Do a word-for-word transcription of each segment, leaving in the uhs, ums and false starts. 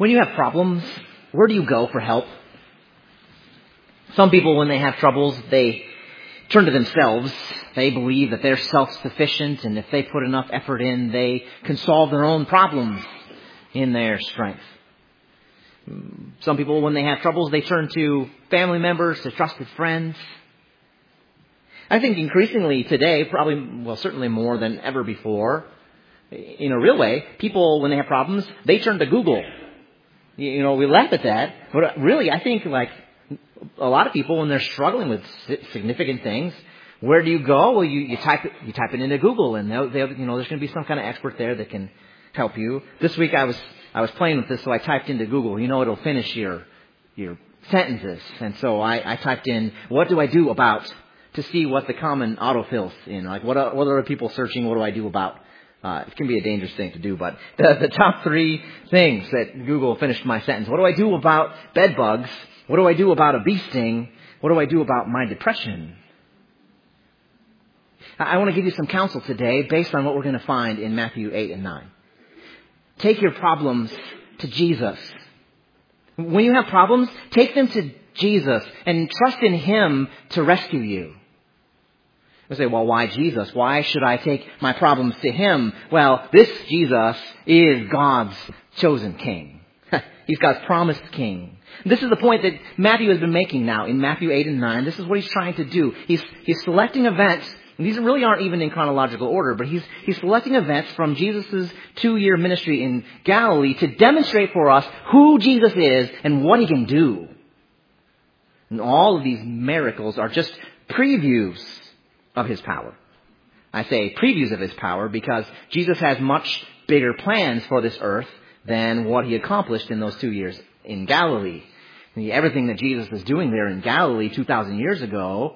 When you have problems, where do you go for help? Some people, when they have troubles, they turn to themselves. They believe that they're self-sufficient, and if they put enough effort in, they can solve their own problems in their strength. Some people, when they have troubles, they turn to family members, to trusted friends. I think increasingly today, probably, well, certainly more than ever before, in a real way, people, when they have problems, they turn to Google. You know, we laugh at that, but really, I think like a lot of people, when they're struggling with significant things, where do you go? Well, you, you type it, you type it into Google, and they'll, they'll, you know, there's going to be some kind of expert there that can help you. This week, I was I was playing with this, so I typed into Google. You know, it'll finish your your sentences, and so I, I typed in, "What do I do about?" to see what the common autofills in, like what are, what are people searching? What do I do about? Uh, it can be a dangerous thing to do, but the, the top three things that Google finished my sentence. What do I do about bed bugs? What do I do about a bee sting? What do I do about my depression? I want to give you some counsel today based on what we're going to find in Matthew eight and nine. Take your problems to Jesus. When you have problems, take them to Jesus and trust in Him to rescue you. You say, well, why Jesus? Why should I take my problems to Him? Well, this Jesus is God's chosen King. He's God's promised King. This is the point that Matthew has been making now in Matthew eight and nine. This is what he's trying to do. He's, he's selecting events. And these really aren't even in chronological order, but he's, he's selecting events from Jesus' two-year ministry in Galilee to demonstrate for us who Jesus is and what He can do. And all of these miracles are just previews of His power. I say previews of His power because Jesus has much bigger plans for this earth than what He accomplished in those two years in Galilee. And everything that Jesus is doing there in Galilee two thousand years ago,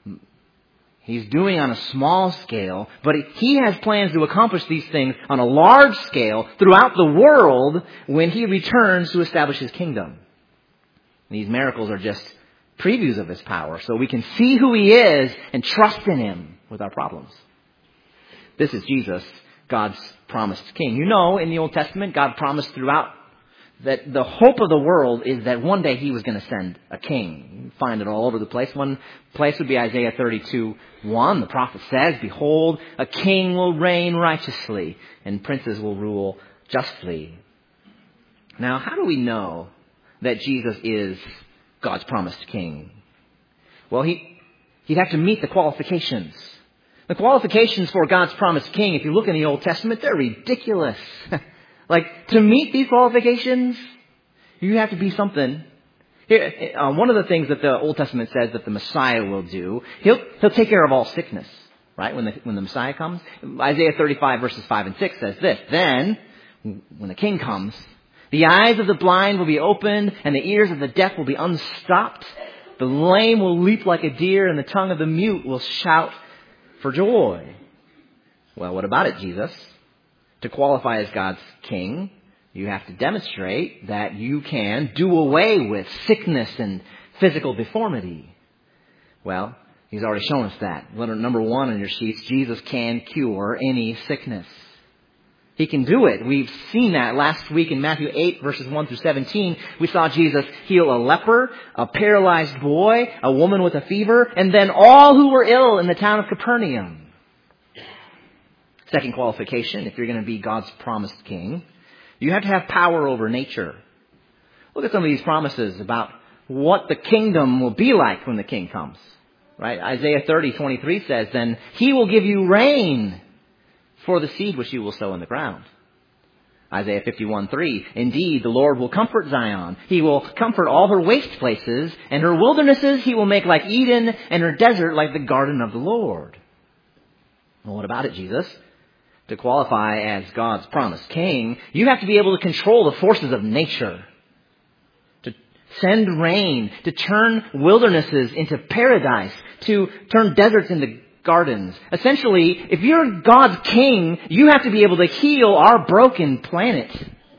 He's doing on a small scale, but He has plans to accomplish these things on a large scale throughout the world when He returns to establish His kingdom. And these miracles are just previews of His power, so we can see who He is and trust in Him with our problems. This is Jesus, God's promised King. You know, in the Old Testament, God promised throughout that the hope of the world is that one day He was going to send a king. You find it all over the place. One place would be Isaiah thirty-two one. The prophet says, "Behold, a king will reign righteously, and princes will rule justly." Now, how do we know that Jesus is God's promised king? Well, he, he'd have to meet the qualifications. The qualifications for God's promised king, if you look in the Old Testament, they're ridiculous. Like, to meet these qualifications, you have to be something. Here, uh, one of the things that the Old Testament says that the Messiah will do, he'll, he'll take care of all sickness, right? When the, when the Messiah comes. Isaiah thirty-five verses five and six says this, "Then, when the king comes, the eyes of the blind will be opened, and the ears of the deaf will be unstopped. The lame will leap like a deer, and the tongue of the mute will shout for joy." Well, what about it, Jesus? To qualify as God's king, you have to demonstrate that you can do away with sickness and physical deformity. Well, He's already shown us that. Letter number one on your sheets, Jesus can cure any sickness. He can do it. We've seen that last week in Matthew eight, verses one through seventeen. We saw Jesus heal a leper, a paralyzed boy, a woman with a fever, and then all who were ill in the town of Capernaum. Second qualification, if you're going to be God's promised king, you have to have power over nature. Look at some of these promises about what the kingdom will be like when the king comes. Right? Isaiah thirty twenty-three says, "Then He will give you rain for the seed which you will sow in the ground." Isaiah fifty-one three, "Indeed, the Lord will comfort Zion. He will comfort all her waste places, and her wildernesses He will make like Eden, and her desert like the garden of the Lord." Well, what about it, Jesus? To qualify as God's promised king, you have to be able to control the forces of nature. To send rain, to turn wildernesses into paradise, to turn deserts into gardens. Essentially, if you're God's king, you have to be able to heal our broken planet.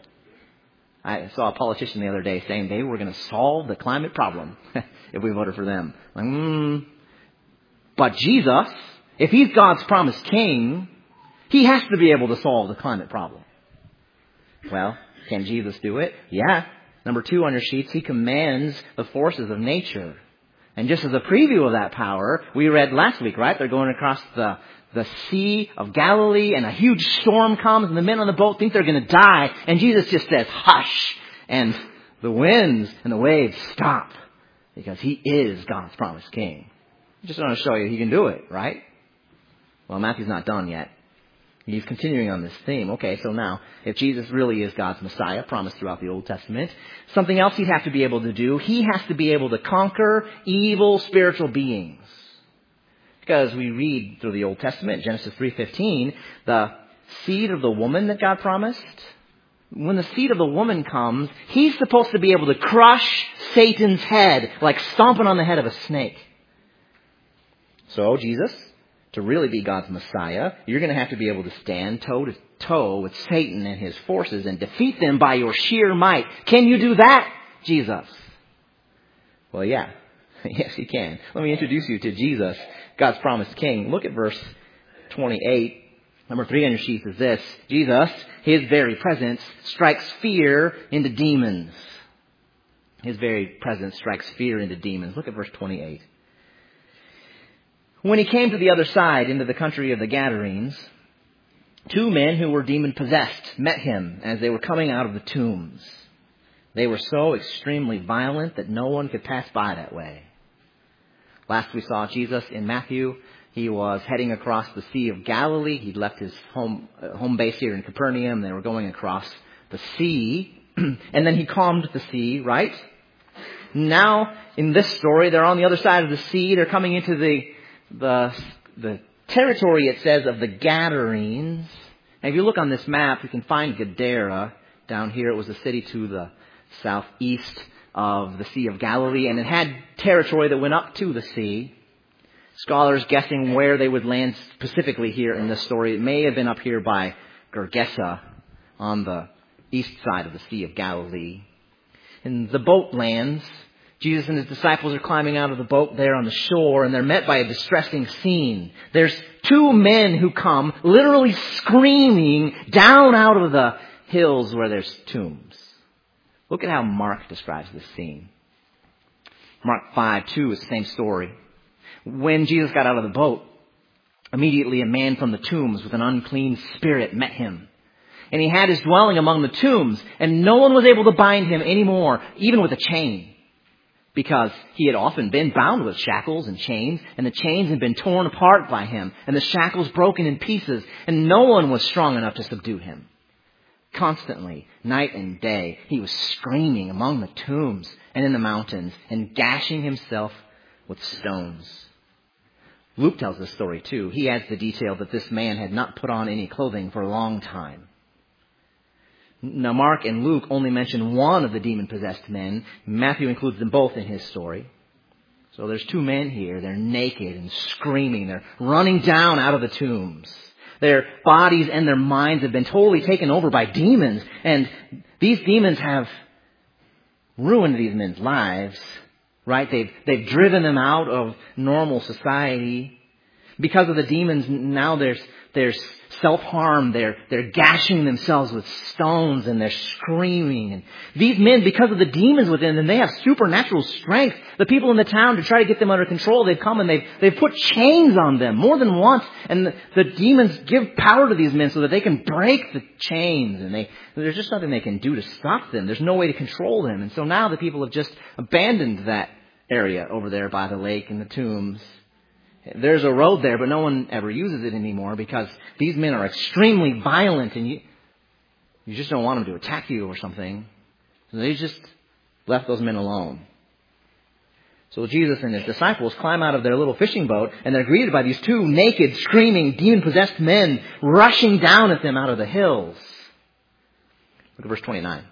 I saw a politician the other day saying they were going to solve the climate problem if we voted for them. Like, mm. But Jesus, if He's God's promised king, He has to be able to solve the climate problem. Well, Can Jesus do it? Yeah. Number two on your sheets, he commands the forces of nature. And just as a preview of that power, we read last week, right? They're going across the, the Sea of Galilee, and a huge storm comes, and the men on the boat think they're going to die. And Jesus just says, hush. And the winds and the waves stop, because he is God's promised king. I just want to show you he can do it, right? Well, Matthew's not done yet. He's continuing on this theme. Okay, so now, if Jesus really is God's Messiah, promised throughout the Old Testament, something else he'd have to be able to do, he has to be able to conquer evil spiritual beings. Because we read through the Old Testament, Genesis three fifteen, the seed of the woman that God promised, when the seed of the woman comes, he's supposed to be able to crush Satan's head, like stomping on the head of a snake. So, Jesus, to really be God's Messiah, you're going to have to be able to stand toe to toe with Satan and his forces and defeat them by your sheer might. Can you do that, Jesus? Well, yeah. Yes, you can. Let me introduce you to Jesus, God's promised king. Look at verse twenty-eight. Number three on your sheet is this. Jesus, his very presence, strikes fear into demons. His very presence strikes fear into demons. Look at verse twenty-eight. When he came to the other side, into the country of the Gadarenes, two men who were demon-possessed met him as they were coming out of the tombs. They were so extremely violent that no one could pass by that way. Last we saw Jesus in Matthew. He was heading across the Sea of Galilee. He'd left his home, uh, home base here in Capernaum. They were going across the sea. And then he calmed the sea, right? Now, in this story, they're on the other side of the sea. They're coming into the The, the territory, it says, of the Gadarenes. And if you look on this map, you can find Gadara. Down here, it was a city to the southeast of the Sea of Galilee. And it had territory that went up to the sea. Scholars guessing where they would land specifically here in this story. It may have been up here by Gergesa on the east side of the Sea of Galilee. And the boat lands. Jesus and his disciples are climbing out of the boat there on the shore, and they're met by a distressing scene. There's two men who come, literally screaming down out of the hills where there's tombs. Look at how Mark describes this scene. Mark five two is the same story. When Jesus got out of the boat, immediately a man from the tombs with an unclean spirit met him. And he had his dwelling among the tombs, and no one was able to bind him anymore, even with a chain. Because he had often been bound with shackles and chains, and the chains had been torn apart by him, and the shackles broken in pieces, and no one was strong enough to subdue him. Constantly, night and day, he was screaming among the tombs and in the mountains, and gashing himself with stones. Luke tells this story too. He adds the detail that this man had not put on any clothing for a long time. Now, Mark and Luke only mention one of the demon-possessed men. Matthew includes them both in his story. So there's two men here. They're naked and screaming. They're running down out of the tombs. Their bodies and their minds have been totally taken over by demons. And these demons have ruined these men's lives, right? They've, they've driven them out of normal society. Because of the demons, now there's, there's self-harm. They're, they're gashing themselves with stones, and they're screaming. And these men, because of the demons within them, they have supernatural strength. The people in the town, to try to get them under control, they've come and they've, they've put chains on them more than once. And the, the demons give power to these men so that they can break the chains. And they, there's just nothing they can do to stop them. There's no way to control them. And so now the people have just abandoned that area over there by the lake and the tombs. There's a road there, but no one ever uses it anymore because these men are extremely violent, and you you just don't want them to attack you or something. So they just left those men alone. So Jesus and his disciples climb out of their little fishing boat, and they're greeted by these two naked, screaming, demon-possessed men rushing down at them out of the hills. Look at verse twenty-nine.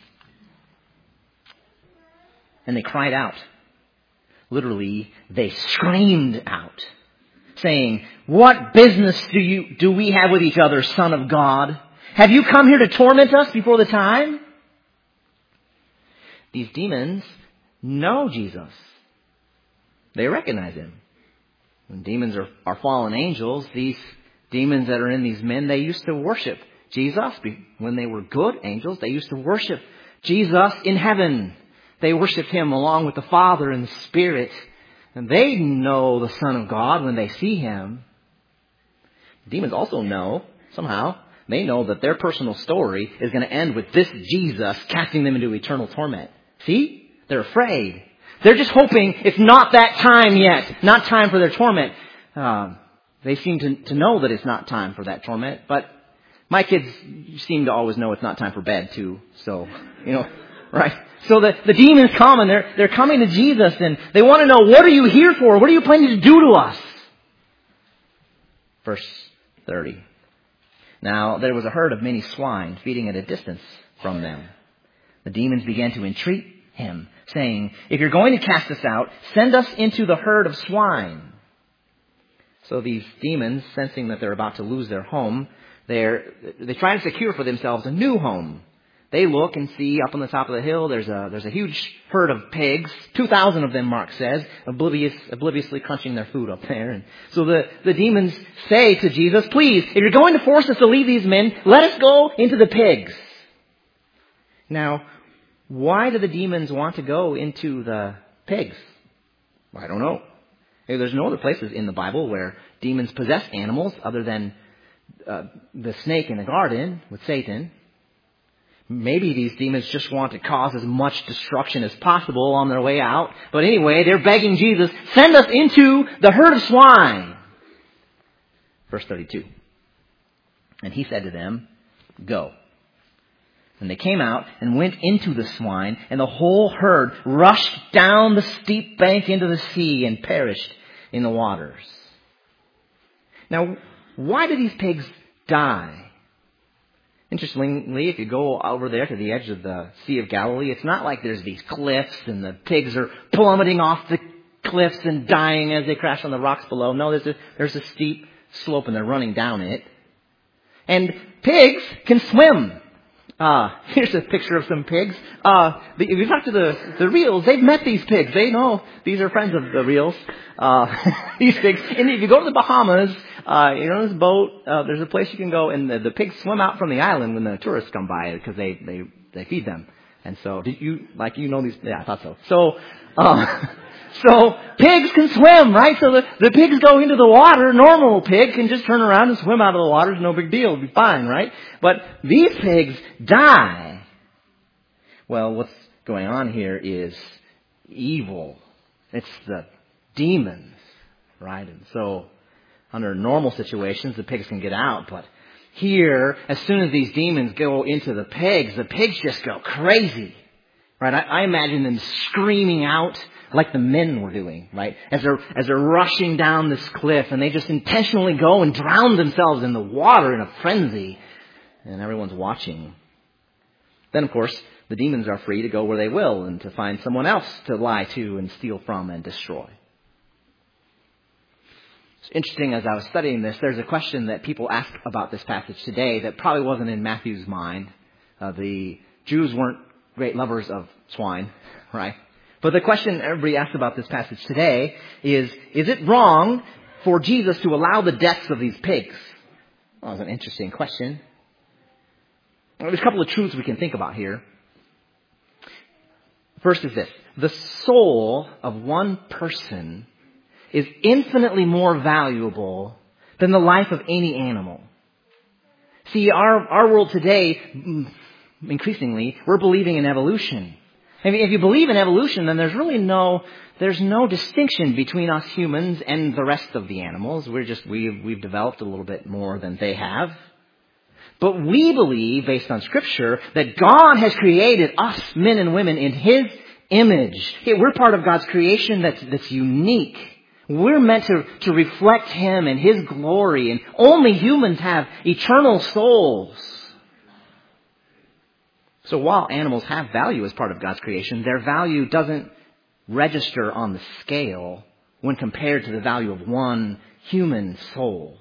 And they cried out. Literally, they screamed out, saying, "What business do you do we have with each other, Son of God? Have you come here to torment us before the time?" These demons know Jesus. They recognize him. When demons are, are fallen angels, these demons that are in these men, they used to worship Jesus, when they were good angels, they used to worship Jesus in heaven. They worshiped Him along with the Father and the Spirit. And they know the Son of God when they see Him. Demons also know, somehow, they know that their personal story is going to end with this Jesus casting them into eternal torment. See? They're afraid. They're just hoping it's not that time yet. Not time for their torment. Um, they seem to, to know that it's not time for that torment. But my kids seem to always know it's not time for bed, too. So, you know, right? So the, the demons come and they're, they're coming to Jesus and they want to know, what are you here for? What are you planning to do to us? Verse thirty. Now there was a herd of many swine feeding at a distance from them. The demons began to entreat Him, saying, if you're going to cast us out, send us into the herd of swine. So these demons, sensing that they're about to lose their home, they're, they try to secure for themselves a new home. They look and see up on the top of the hill, there's a, there's a huge herd of pigs. two thousand of them, Mark says, oblivious, obliviously crunching their food up there. And so the, the demons say to Jesus, please, if you're going to force us to leave these men, let us go into the pigs. Now, why do the demons want to go into the pigs? I don't know. There's no other places in the Bible where demons possess animals other than uh, the snake in the garden with Satan. Maybe these demons just want to cause as much destruction as possible on their way out. But anyway, they're begging Jesus, send us into the herd of swine. Verse thirty-two. And He said to them, go. And they came out and went into the swine, and the whole herd rushed down the steep bank into the sea and perished in the waters. Now, why do these pigs die? Interestingly, if you go over there to the edge of the Sea of Galilee, it's not like there's these cliffs and the pigs are plummeting off the cliffs and dying as they crash on the rocks below. No, there's a, there's a steep slope and they're running down it. And pigs can swim. Uh, here's a picture of some pigs. Uh, the, if you talk to the, the reals, they've met these pigs. They know these are friends of the reals. Uh, these pigs. And if you go to the Bahamas, uh, you're on this boat, uh, there's a place you can go and the, the pigs swim out from the island when the tourists come by because they, they, they feed them. And so, did you, like, you know these, yeah, I thought so. So, uh, so pigs can swim, right? So the, the pigs go into the water. Normal pig can just turn around and swim out of the water. It's no big deal. It'll be fine, right? But these pigs die. Well, what's going on here is evil. It's the demons, right? And so under normal situations, the pigs can get out. But here, as soon as these demons go into the pigs, the pigs just go crazy, right? I, I imagine them screaming out like the men were doing, right? As they're, as they're rushing down this cliff and they just intentionally go and drown themselves in the water in a frenzy. And everyone's watching. Then, of course, the demons are free to go where they will and to find someone else to lie to and steal from and destroy. It's interesting, as I was studying this, there's a question that people ask about this passage today that probably wasn't in Matthew's mind. Uh, the Jews weren't great lovers of swine, right? But the question everybody asks about this passage today is, is it wrong for Jesus to allow the deaths of these pigs? Well, that's an interesting question. Well, there's a couple of truths we can think about here. First is this. The soul of one person is infinitely more valuable than the life of any animal. See, our, our world today, increasingly, we're believing in evolution. If you believe in evolution, then there's really no, there's no distinction between us humans and the rest of the animals. We're just, we've, we've developed a little bit more than they have. But we believe, based on Scripture, that God has created us, men and women, in His image. We're part of God's creation that's, that's unique. We're meant to, to reflect Him and His glory, and only humans have eternal souls. So while animals have value as part of God's creation, their value doesn't register on the scale when compared to the value of one human soul.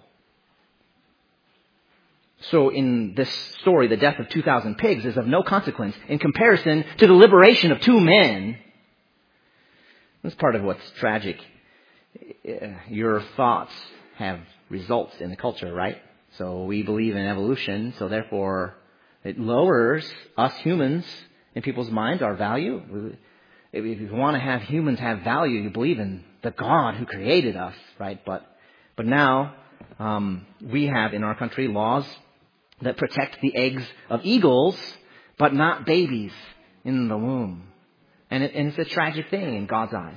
So in this story, the death of two thousand pigs is of no consequence in comparison to the liberation of two men. That's part of what's tragic. Your thoughts have results in the culture, right? So we believe in evolution, so therefore it lowers us humans in people's minds, our value. If you want to have humans have value, you believe in the God who created us, right? But but now um, we have in our country laws that protect the eggs of eagles, but not babies in the womb. And, it, and it's a tragic thing in God's eyes.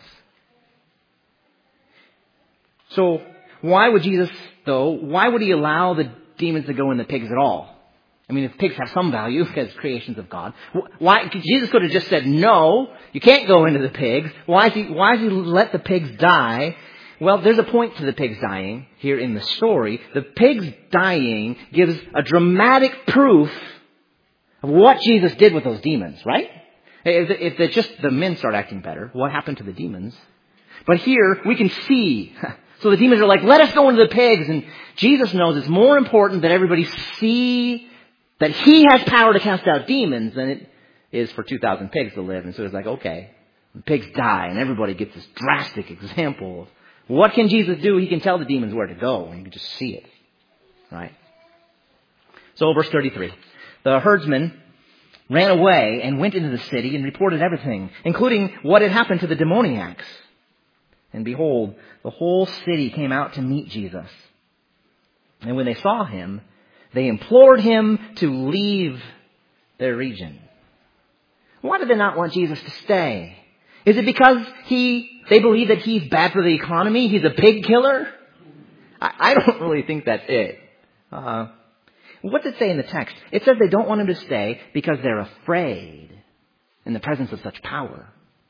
So why would Jesus, though, why would he allow the demons to go in the pigs at all? I mean, if pigs have some value as creations of God, why, Jesus could have just said, no, you can't go into the pigs. Why is he, why does he let the pigs die? Well, there's a point to the pigs dying here in the story. The pigs dying gives a dramatic proof of what Jesus did with those demons, right? If, if they're just the men start acting better, what happened to the demons? But here we can see. So the demons are like, let us go into the pigs. And Jesus knows it's more important that everybody see that he has power to cast out demons than it is for two thousand pigs to live. And so it's like, okay, the pigs die and everybody gets this drastic example of what can Jesus do? He can tell the demons where to go and you can just see it, right? So verse thirty-three, the herdsman ran away and went into the city and reported everything, including what had happened to the demoniacs. And behold, the whole city came out to meet Jesus. And when they saw him, they implored him to leave their region. Why did they not want Jesus to stay? Is it because he they believe that he's bad for the economy? He's a pig killer? I, I don't really think that's it. Uh, what does it say in the text? It says they don't want him to stay because they're afraid in the presence of such power.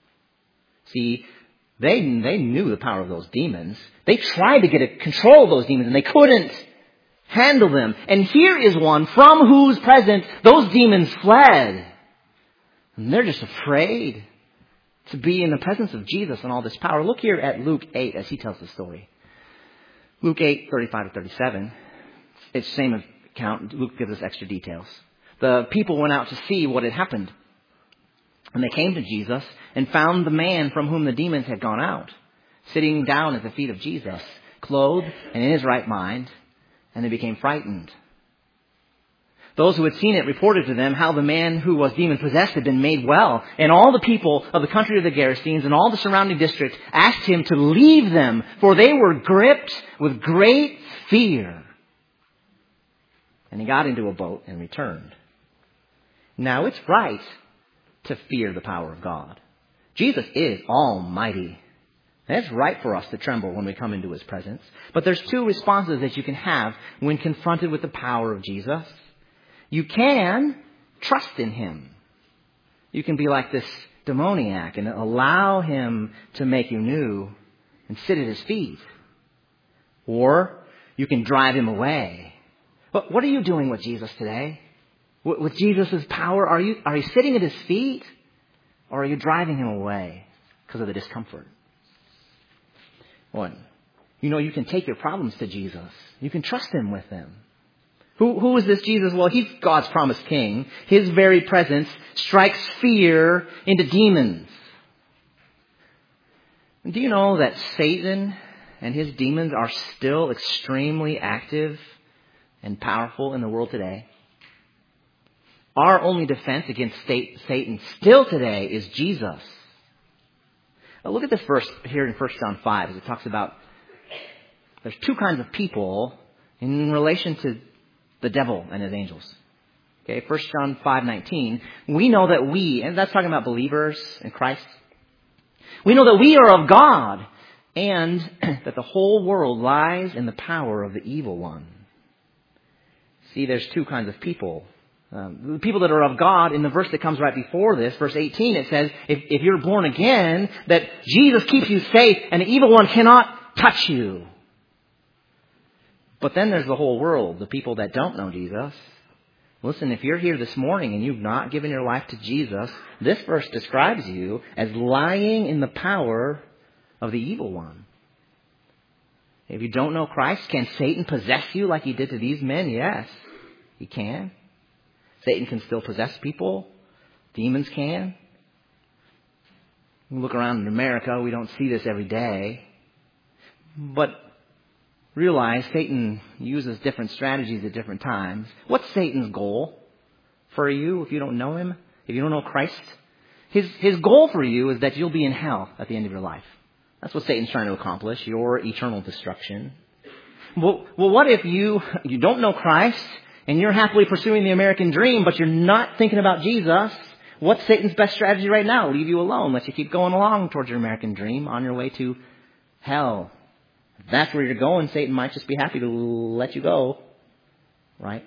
See, they they knew the power of those demons. They tried to get a control of those demons and they couldn't handle them. And here is one from whose presence those demons fled. And they're just afraid to be in the presence of Jesus and all this power. Look here at Luke eight as he tells the story. Luke eight, thirty-five to thirty-seven. It's the same account. Luke gives us extra details. The people went out to see what had happened. And they came to Jesus and found the man from whom the demons had gone out, sitting down at the feet of Jesus, clothed and in his right mind, and they became frightened. Those who had seen it reported to them how the man who was demon-possessed had been made well. And all the people of the country of the Gerasenes and all the surrounding districts asked him to leave them, for they were gripped with great fear. And he got into a boat and returned. Now it's right to fear the power of God. Jesus is almighty. And it's right for us to tremble when we come into his presence. But there's two responses that you can have when confronted with the power of Jesus. You can trust in him. You can be like this demoniac and allow him to make you new and sit at his feet. Or you can drive him away. But what are you doing with Jesus today? With Jesus' power, are you are you sitting at his feet? Or are you driving him away because of the discomfort? One, you know, you can take your problems to Jesus. You can trust him with them. Who, who is this Jesus? Well, he's God's promised king. His very presence strikes fear into demons. Do you know that Satan and his demons are still extremely active and powerful in the world today? Our only defense against Satan still today is Jesus. Now look at this verse here in First John five as it talks about there's two kinds of people in relation to the devil and his angels. Okay, First John five nineteen. We know that we, and that's talking about believers in Christ. We know that we are of God and that the whole world lies in the power of the evil one. See, there's two kinds of people. Um, the people that are of God, in the verse that comes right before this, verse eighteen, it says, if, if you're born again, that Jesus keeps you safe and the evil one cannot touch you. But then there's the whole world, the people that don't know Jesus. Listen, if you're here this morning and you've not given your life to Jesus, this verse describes you as lying in the power of the evil one. If you don't know Christ, can Satan possess you like he did to these men? Yes, he can. Satan can still possess people. Demons can. We look around in America, we don't see this every day. But realize Satan uses different strategies at different times. What's Satan's goal for you if you don't know him? If you don't know Christ? His, his goal for you is that you'll be in hell at the end of your life. That's what Satan's trying to accomplish, your eternal destruction. Well, well, what if you, you don't know Christ and you're happily pursuing the American dream, but you're not thinking about Jesus? What's Satan's best strategy right now? Leave you alone, let you keep going along towards your American dream on your way to hell. If that's where you're going, Satan might just be happy to let you go. Right?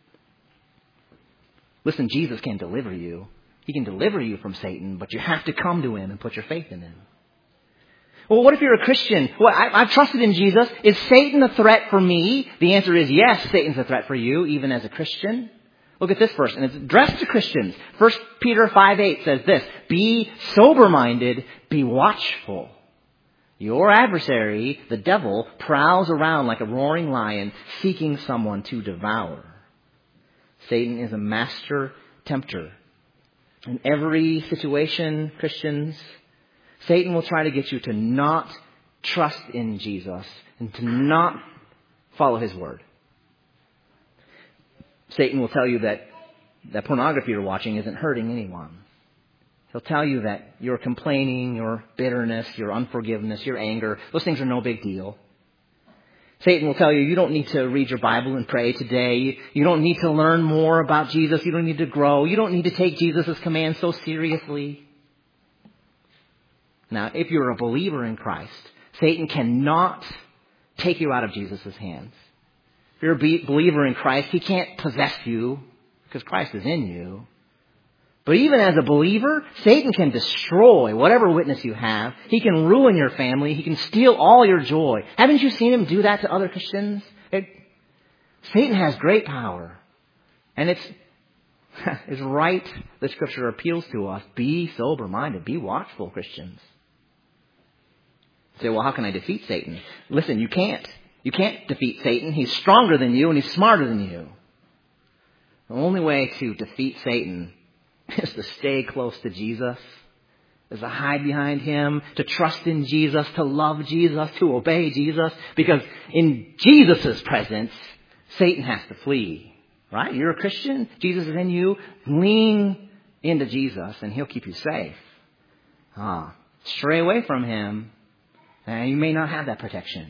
Listen, Jesus can deliver you. He can deliver you from Satan, but you have to come to him and put your faith in him. Well, what if you're a Christian? Well, I, I've trusted in Jesus. Is Satan a threat for me? The answer is yes, Satan's a threat for you, even as a Christian. Look at this verse, and it's addressed to Christians. First Peter five eight says this, be sober-minded, be watchful. Your adversary, the devil, prowls around like a roaring lion, seeking someone to devour. Satan is a master tempter. In every situation, Christians, Satan will try to get you to not trust in Jesus and to not follow his word. Satan will tell you that that pornography you're watching isn't hurting anyone. He'll tell you that your complaining, your bitterness, your unforgiveness, your anger, those things are no big deal. Satan will tell you you don't need to read your Bible and pray today. You don't need to learn more about Jesus. You don't need to grow. You don't need to take Jesus' commands so seriously. Now, if you're a believer in Christ, Satan cannot take you out of Jesus' hands. If you're a believer in Christ, he can't possess you because Christ is in you. But even as a believer, Satan can destroy whatever witness you have. He can ruin your family. He can steal all your joy. Haven't you seen him do that to other Christians? It, Satan has great power. And it's, it's right that Scripture appeals to us. Be sober-minded. Be watchful, Christians. You say, well, how can I defeat Satan? Listen, you can't. You can't defeat Satan. He's stronger than you and he's smarter than you. The only way to defeat Satan is to stay close to Jesus, is to hide behind him, to trust in Jesus, to love Jesus, to obey Jesus. Because in Jesus' presence, Satan has to flee. Right? You're a Christian. Jesus is in you. Lean into Jesus and he'll keep you safe. Ah, stray away from him and you may not have that protection.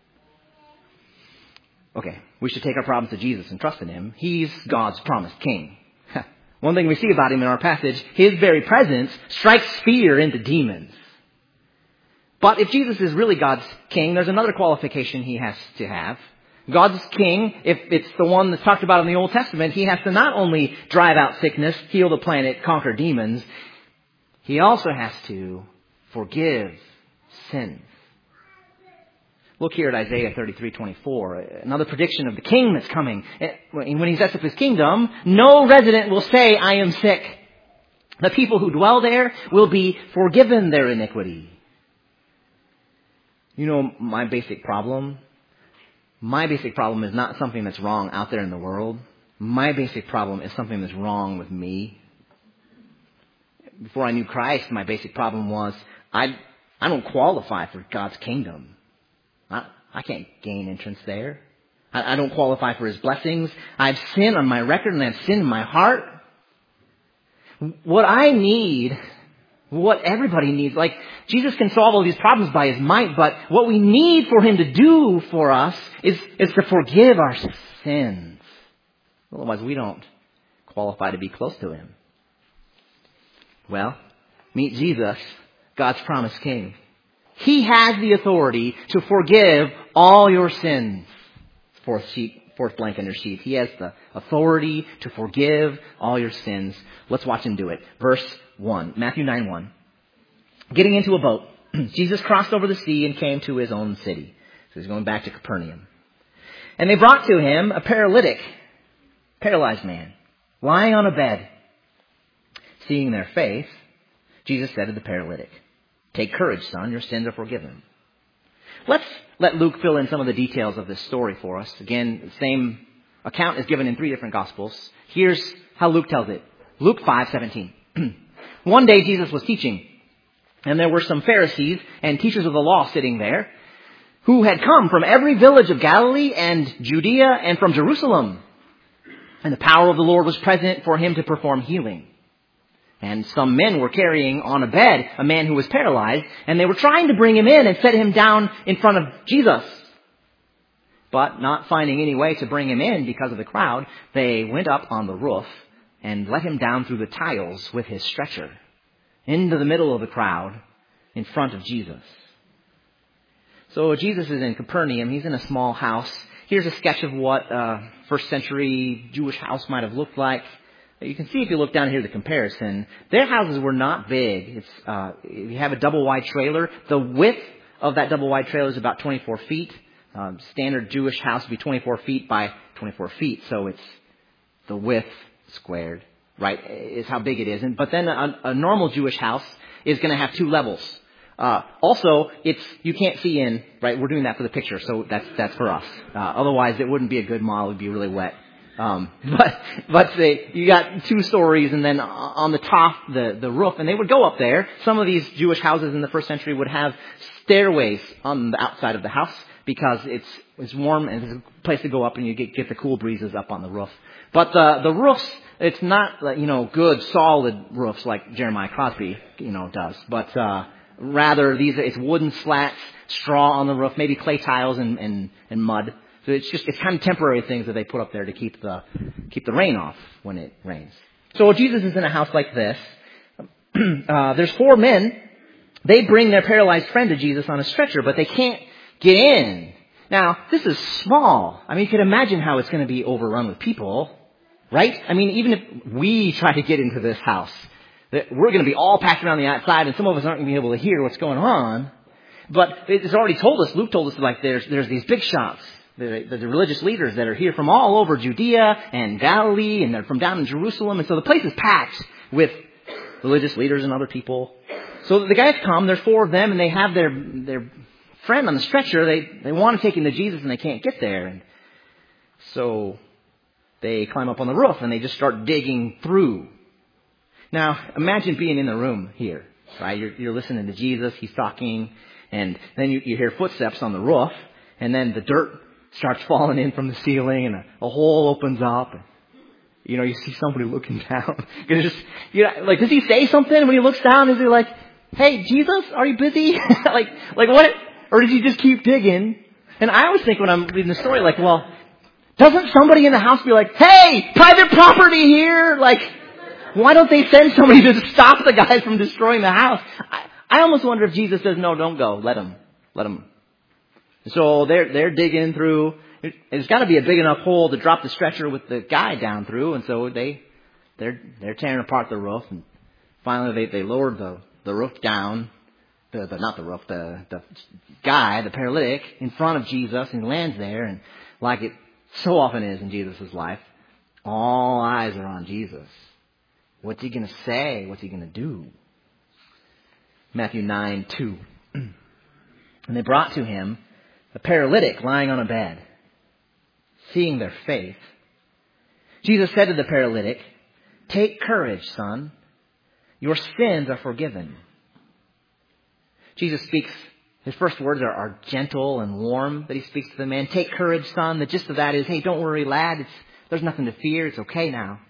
Okay, we should take our problems to Jesus and trust in him. He's God's promised king. One thing we see about him in our passage, his very presence strikes fear into demons. But if Jesus is really God's king, there's another qualification he has to have. God's king, if it's the one that's talked about in the Old Testament, he has to not only drive out sickness, heal the planet, conquer demons, he also has to forgive sins. Look here at Isaiah thirty-three twenty-four, another prediction of the king that's coming. When he sets up his kingdom, no resident will say, I am sick. The people who dwell there will be forgiven their iniquity. You know, my basic problem? My basic problem is not something that's wrong out there in the world. My basic problem is something that's wrong with me. Before I knew Christ, my basic problem was I, I don't qualify for God's kingdom. I, I can't gain entrance there. I, I don't qualify for his blessings. I have sin on my record and I have sin in my heart. What I need, what everybody needs, like Jesus can solve all these problems by his might, but what we need for him to do for us is, is to forgive our sins. Otherwise we don't qualify to be close to him. Well, meet Jesus, God's promised king. He has the authority to forgive all your sins. Fourth sheet, fourth blank on your sheet. He has the authority to forgive all your sins. Let's watch him do it. Verse one, Matthew nine one. Getting into a boat, Jesus crossed over the sea and came to his own city. So he's going back to Capernaum. And they brought to him a paralytic, paralyzed man, lying on a bed. Seeing their faith, Jesus said to the paralytic, take courage, son, your sins are forgiven. Let's let Luke fill in some of the details of this story for us. Again, the same account is given in three different Gospels. Here's how Luke tells it. Luke five seventeen. One day Jesus was teaching, and there were some Pharisees and teachers of the law sitting there who had come from every village of Galilee and Judea and from Jerusalem. And the power of the Lord was present for him to perform healing. And some men were carrying on a bed a man who was paralyzed, and they were trying to bring him in and set him down in front of Jesus. But not finding any way to bring him in because of the crowd, they went up on the roof and let him down through the tiles with his stretcher into the middle of the crowd in front of Jesus. So Jesus is in Capernaum. He's in a small house. Here's a sketch of what a first century Jewish house might have looked like. You can see if you look down here the comparison. Their houses were not big. It's uh, you have a double wide trailer. The width of that double wide trailer is about twenty-four feet. Um, standard Jewish house would be twenty-four feet by twenty-four feet. So it's the width squared, right, is how big it is. And, but then a, a normal Jewish house is going to have two levels. Uh, also, it's, you can't see in, right? We're doing that for the picture, so that's, that's for us. Uh, otherwise it wouldn't be a good model. It would be really wet. Um, but, but they, you got two stories and then on the top, the, the roof, and they would go up there. Some of these Jewish houses in the first century would have stairways on the outside of the house because it's, it's warm and it's a place to go up and you get, get the cool breezes up on the roof. But the, the roofs, it's not, you know, good, solid roofs like Jeremiah Crosby, you know, does. But, uh, rather, these it's wooden slats, straw on the roof, maybe clay tiles and, and, and mud. So it's just it's kind of temporary things that they put up there to keep the keep the rain off when it rains. So Jesus is in a house like this. uh, there's four men. They bring their paralyzed friend to Jesus on a stretcher, but they can't get in. Now, this is small. I mean, you can imagine how it's going to be overrun with people, right? I mean, even if we try to get into this house, that we're going to be all packed around the outside, and some of us aren't going to be able to hear what's going on. But it's already told us, Luke told us, like there's there's these big shots, the, the, the religious leaders that are here from all over Judea and Galilee, and they're from down in Jerusalem, and so the place is packed with religious leaders and other people. So the guys come, there's four of them, and they have their their friend on the stretcher. They they want to take him to Jesus, and they can't get there, and so they climb up on the roof and they just start digging through. Now, imagine being in the room here, right? You're, you're listening to Jesus. He's talking. And then you, you hear footsteps on the roof. And then the dirt starts falling in from the ceiling. And a, a hole opens up. And, you know, you see somebody looking down. just, you know, like, does he say something? And when he looks down, is he like, hey, Jesus, are you busy? like, like what? Or does he just keep digging? And I always think when I'm reading the story, like, well, doesn't somebody in the house be like, hey, private property here? Like, why don't they send somebody to stop the guys from destroying the house? I, I almost wonder if Jesus says, no, don't go. Let them. Let them. So they're, they're digging through. It's got to be a big enough hole to drop the stretcher with the guy down through. And so they, they're, they're tearing apart the roof. And finally they, they lowered the, the roof down. The, the, not the roof, the, the guy, the paralytic, in front of Jesus. And he lands there. And like it so often is in Jesus' life, all eyes are on Jesus. What's he going to say? What's he going to do? Matthew nine two. And they brought to him a paralytic lying on a bed. Seeing their faith, Jesus said to the paralytic, take courage, son. Your sins are forgiven. Jesus speaks, his first words are, are gentle and warm that he speaks to the man. Take courage, son. The gist of that is, hey, don't worry, lad. It's, there's nothing to fear. It's okay now.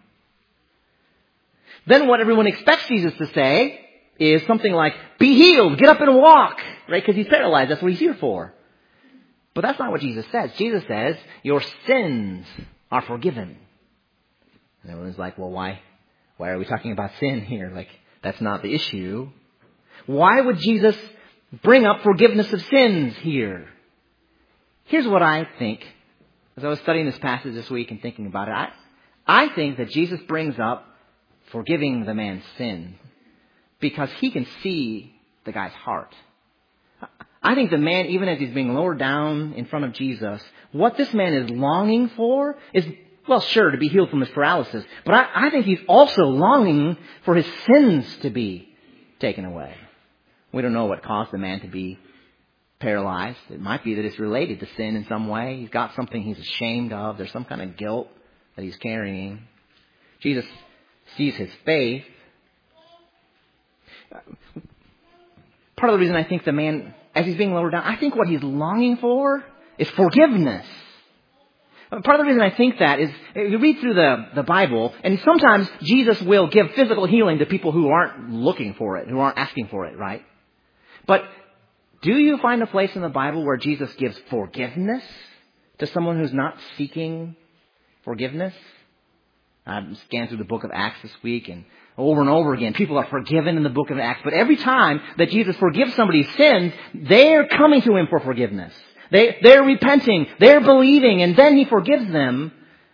Then what everyone expects Jesus to say is something like, be healed, get up and walk, right? Because he's paralyzed. That's what he's here for. But that's not what Jesus says. Jesus says, your sins are forgiven. And everyone's like, well, why? Why are we talking about sin here? Like, that's not the issue. Why would Jesus bring up forgiveness of sins here? Here's what I think. As I was studying this passage this week and thinking about it, I, I think that Jesus brings up forgiving the man's sin because he can see the guy's heart. I think the man, even as he's being lowered down in front of Jesus, what this man is longing for is, well, sure, to be healed from his paralysis. But I, I think he's also longing for his sins to be taken away. We don't know what caused the man to be paralyzed. It might be that it's related to sin in some way. He's got something he's ashamed of. There's some kind of guilt that he's carrying. Jesus sees his faith. Part of the reason I think the man as he's being lowered down, I think what he's longing for is forgiveness. Part of the reason I think that is, you read through the, the Bible, and sometimes Jesus will give physical healing to people who aren't looking for it, who aren't asking for it, right? But do you find a place in the Bible where Jesus gives forgiveness to someone who's not seeking forgiveness? I've scanned through the book of Acts this week, and over and over again, people are forgiven in the book of Acts. But every time that Jesus forgives somebody's sins, they're coming to him for forgiveness. They, they're repenting, they're believing, and then he forgives them.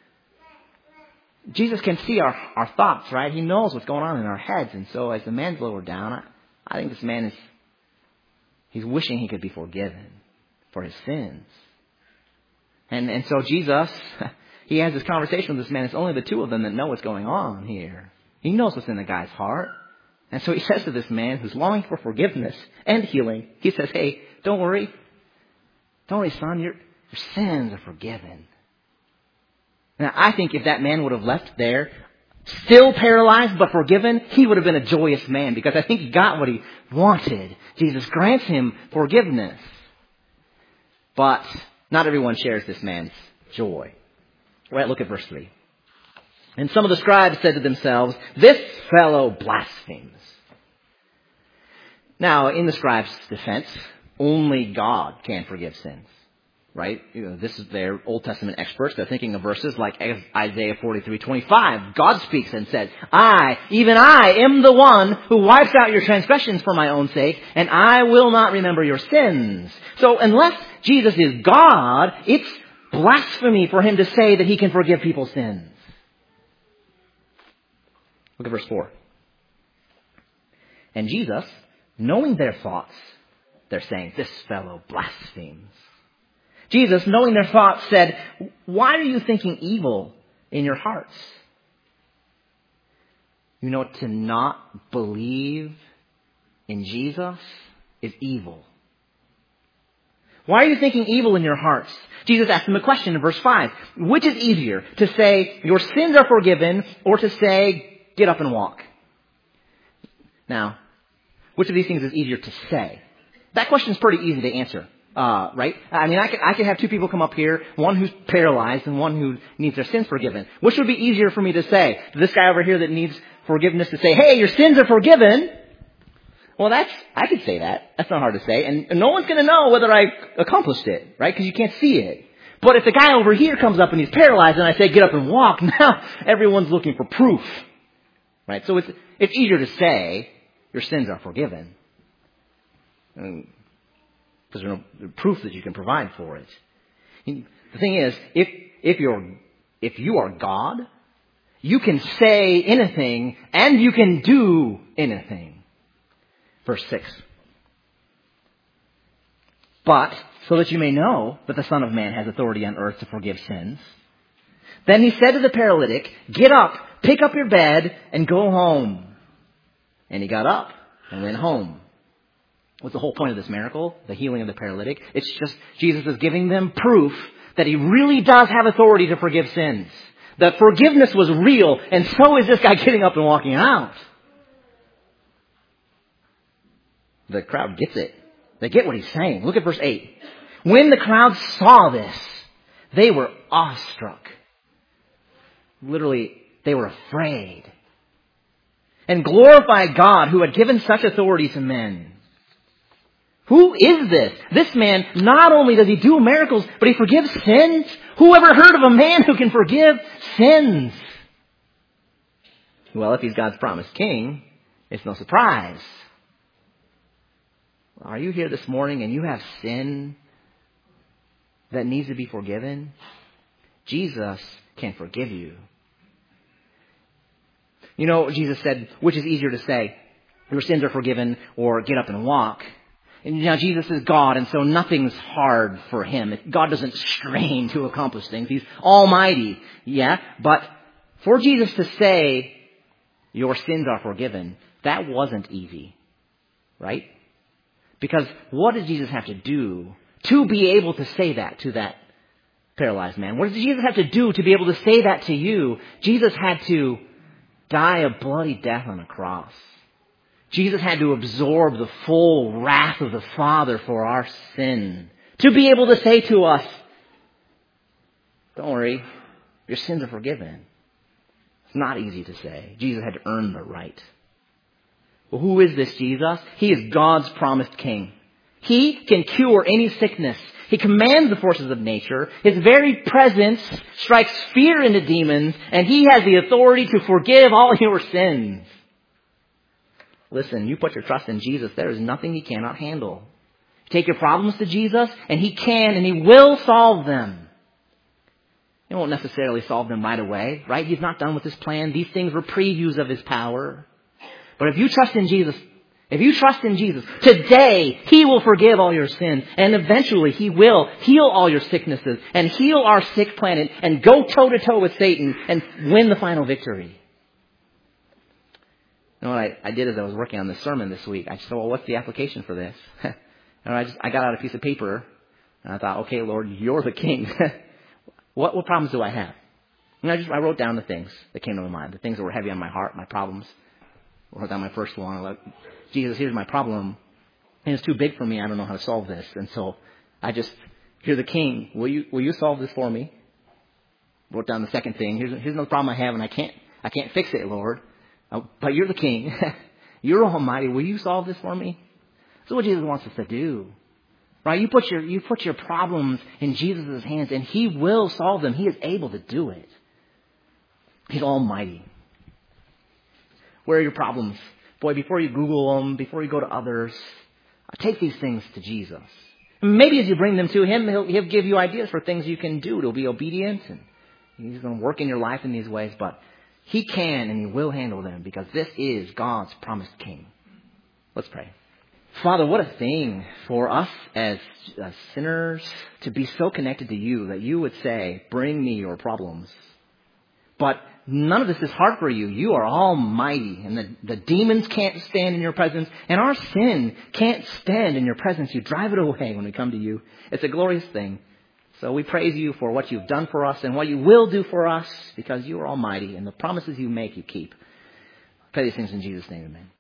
Jesus can see our, our thoughts, right? He knows what's going on in our heads. And so as the man's lowered down, I, I think this man is, he's wishing he could be forgiven for his sins. And, and so Jesus, he has this conversation with this man. It's only the two of them that know what's going on here. He knows what's in the guy's heart. And so he says to this man who's longing for forgiveness and healing, he says, hey, don't worry. Don't worry, son, your, your sins are forgiven. Now, I think if that man would have left there, still paralyzed but forgiven, he would have been a joyous man, because I think he got what he wanted. Jesus grants him forgiveness. But not everyone shares this man's joy. Right, look at verse three. And some of the scribes said to themselves, this fellow blasphemes. Now, in the scribes' defense, only God can forgive sins. Right? You know, this is their Old Testament experts. They're thinking of verses like Isaiah forty-three twenty-five. God speaks and says, I, even I, am the one who wipes out your transgressions for my own sake, and I will not remember your sins. So unless Jesus is God, it's blasphemy for him to say that he can forgive people's sins. Look at verse four. And Jesus, knowing their thoughts, they're saying, this fellow blasphemes. Jesus, knowing their thoughts, said, why are you thinking evil in your hearts? You know, to not believe in Jesus is evil. Why are you thinking evil in your hearts? Jesus asked them a question in verse five. Which is easier, to say, your sins are forgiven, or to say, get up and walk? Now, which of these things is easier to say? That question is pretty easy to answer, uh, right? I mean, I could, I could have two people come up here, one who's paralyzed and one who needs their sins forgiven. Which would be easier for me to say? To this guy over here that needs forgiveness, to say, hey, your sins are forgiven. Well, that's, I could say that. That's not hard to say. And, and no one's going to know whether I accomplished it, right? Because you can't see it. But if the guy over here comes up and he's paralyzed and I say, get up and walk, now everyone's looking for proof, right? So it's, it's easier to say, your sins are forgiven. Because there's no proof that you can provide for it. The thing is, if if you're if you are God, you can say anything and you can do anything. Verse six. But so that you may know that the Son of Man has authority on earth to forgive sins. Then he said to the paralytic, get up, pick up your bed, and go home. And he got up and went home. What's the whole point of this miracle? The healing of the paralytic. It's just Jesus is giving them proof that he really does have authority to forgive sins. That forgiveness was real, and so is this guy getting up and walking out. The crowd gets it. They get what he's saying. Look at verse eight. When the crowd saw this, they were awestruck. Literally, they were afraid. And glorified God who had given such authority to men. Who is this? This man, not only does he do miracles, but he forgives sins. Who ever heard of a man who can forgive sins? Well, if he's God's promised king, it's no surprise. Are you here this morning and you have sin that needs to be forgiven? Jesus can forgive you. You know, Jesus said, which is easier to say, your sins are forgiven, or get up and walk? And now Jesus is God, and so nothing's hard for him. God doesn't strain to accomplish things. He's almighty. Yeah, but for Jesus to say, your sins are forgiven, that wasn't easy. Right? Because what did Jesus have to do to be able to say that to that paralyzed man? What did Jesus have to do to be able to say that to you? Jesus had to die a bloody death on a cross. Jesus had to absorb the full wrath of the Father for our sin to be able to say to us, don't worry, your sins are forgiven. It's not easy to say. Jesus had to earn the right. Well, who is this Jesus? He is God's promised king. He can cure any sickness. He commands the forces of nature. His very presence strikes fear into demons, and he has the authority to forgive all your sins. Listen, you put your trust in Jesus, there is nothing he cannot handle. Take your problems to Jesus, and he can and he will solve them. He won't necessarily solve them right away, right? He's not done with his plan. These things were previews of his power. But if you trust in Jesus, if you trust in Jesus, today he will forgive all your sins. And eventually he will heal all your sicknesses and heal our sick planet and go toe to toe with Satan and win the final victory. You know what I, I did as I was working on this sermon this week? I just thought, well, what's the application for this? And I just I got out a piece of paper and I thought, okay, Lord, you're the king. what what problems do I have? And I just I wrote down the things that came to my mind, the things that were heavy on my heart, my problems. I wrote down my first one. I like, Jesus, here's my problem, and it's too big for me. I don't know how to solve this, and so I just, you're the king. Will you will you solve this for me? Wrote down the second thing. Here's here's another problem I have, and I can't I can't fix it, Lord. Oh, but you're the king. You're almighty. Will you solve this for me? That's what Jesus wants us to do. Right? You put your you put your problems in Jesus' hands and he will solve them. He is able to do it. He's almighty. Where are your problems? Boy, before you Google them, before you go to others, take these things to Jesus. Maybe as you bring them to him, he'll, he'll give you ideas for things you can do to be obedient. And he's going to work in your life in these ways. But he can and he will handle them because this is God's promised king. Let's pray. Father, what a thing for us as uh, sinners to be so connected to you that you would say, bring me your problems. But none of this is hard for you. You are almighty, and the, the demons can't stand in your presence, and our sin can't stand in your presence. You drive it away when we come to you. It's a glorious thing. So we praise you for what you've done for us and what you will do for us because you are almighty, and the promises you make, you keep. I pray these things in Jesus' name, amen.